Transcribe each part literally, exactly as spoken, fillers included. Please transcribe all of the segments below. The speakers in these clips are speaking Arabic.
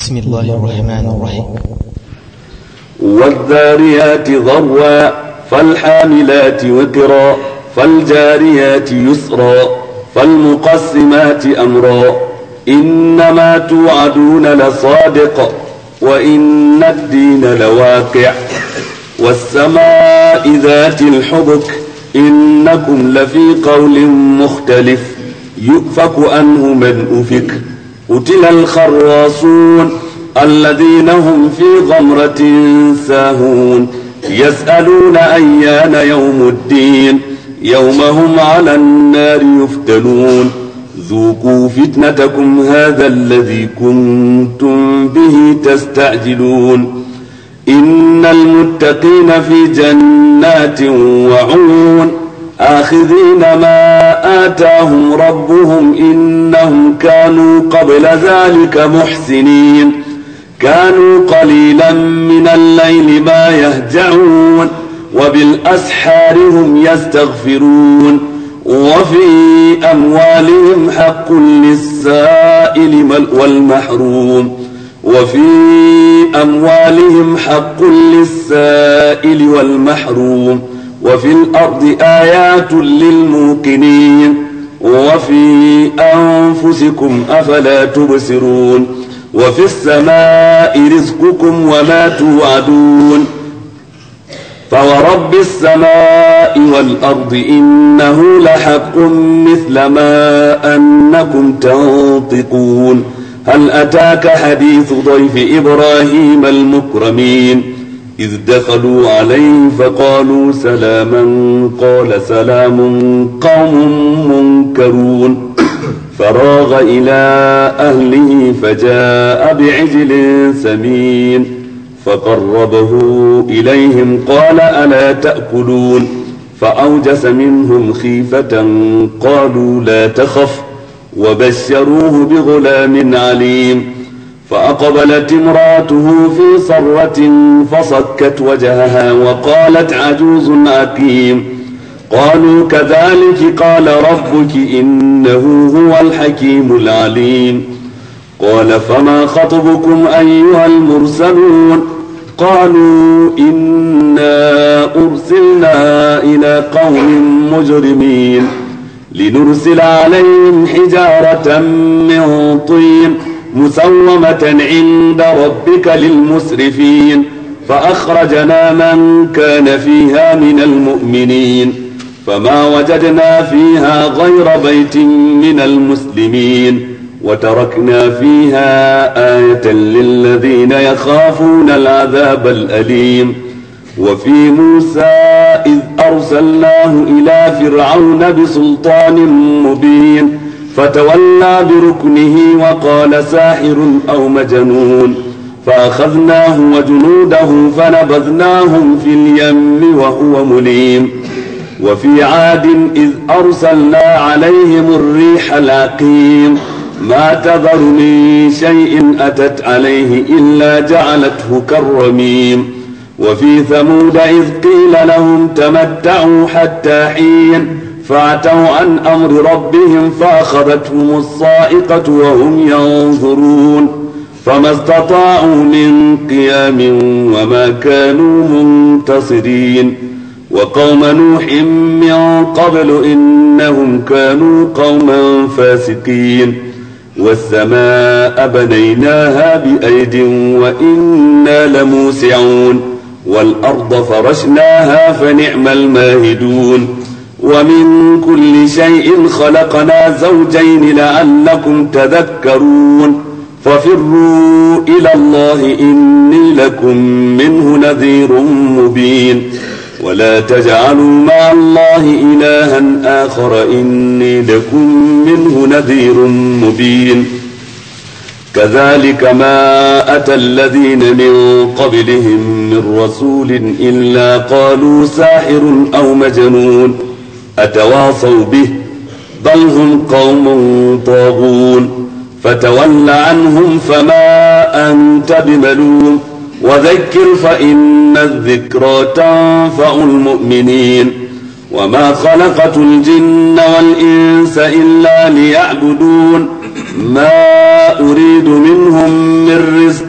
بسم الله الرحمن الرحيم. والذاريات ذروا فالحاملات وقرا فالجاريات يسرا فالمقسمات أمرا إنما توعدون لصادق وإن الدين لواقع والسماء ذات الحبك إنكم لفي قول مختلف يؤفك عنه من أفك قتل الخراصون الذين هم في غمرة ساهون يسألون أيان يوم الدين يوم هم على النار يفتنون ذوقوا فتنتكم هذا الذي كنتم به تستعجلون إن المتقين في جنات وعيون آخذين ما آتاهم ربهم إنهم كانوا قبل ذلك محسنين كانوا قليلا من الليل ما يهجعون وبالأسحار هم يستغفرون وفي أموالهم حق للسائل والمحروم وفي أموالهم حق للسائل والمحروم وفي الأرض آيات للموقنين وفي أنفسكم أفلا تبصرون وفي السماء رزقكم وما توعدون فورب السماء والأرض إنه لحق مثل ما أنكم تنطقون هل أتاك حديث ضيف إبراهيم المكرمين إذ دخلوا عليه فقالوا سلاما قال سلام قوم منكرون فراغ إلى أهله فجاء بعجل سمين فقربه إليهم قال ألا تأكلون فأوجس منهم خيفة قالوا لا تخف وبشروه بغلام عليم فأقبلت امرأته في صرة فصكت وجهها وقالت عجوز عقيم قالوا كذلك قال ربك إنه هو الحكيم العليم قال فما خطبكم أيها المرسلون قالوا إنا أرسلنا إلى قوم مجرمين لنرسل عليهم حجارة من طين مسومة عند ربك للمسرفين فأخرجنا من كان فيها من المؤمنين فما وجدنا فيها غير بيت من المسلمين وتركنا فيها آية للذين يخافون العذاب الأليم وفي موسى إذ أرسلناه إلى فرعون بسلطان مبين فتولى بركنه وقال ساحر أو مجنون فأخذناه وجنوده فنبذناهم في اليم وهو مليم وفي عاد إذ أرسلنا عليهم الريح العقيم ما تذر من شيء أتت عليه إلا جعلته كالرميم وفي ثمود إذ قيل لهم تمتعوا حتى حين فعتوا عن أمر ربهم فأخذتهم الصاعقة وهم ينظرون فما استطاعوا من قيام وما كانوا منتصرين وقوم نوح من قبل إنهم كانوا قوما فاسقين والسماء بنيناها بأيد وإنا لموسعون والأرض فرشناها فنعم الماهدون ومن كل شيء خلقنا زوجين لعلكم تذكرون ففروا إلى الله إني لكم منه نذير مبين ولا تجعلوا مع الله إلها آخر إني لكم منه نذير مبين كذلك ما أتى الذين من قبلهم من رسول إلا قالوا ساحر أو مجنون أتواصوا به بل هم قوم طاغون فتول عنهم فما أنت بملوم وذكر فإن الذكرى تنفع المؤمنين وما خلقت الجن والإنس إلا ليعبدون ما أريد منهم من رزق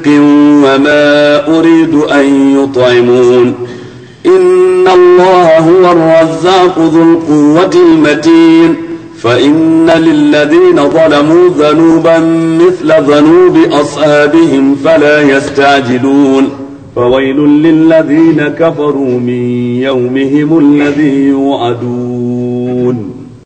وما أريد أن يطعمون إن الله هو الرزاق ذو القوة المتين فإن للذين ظلموا ذنوبا مثل ذنوب أصحابهم فلا يستعجلون فويل للذين كفروا من يومهم الذي يوعدون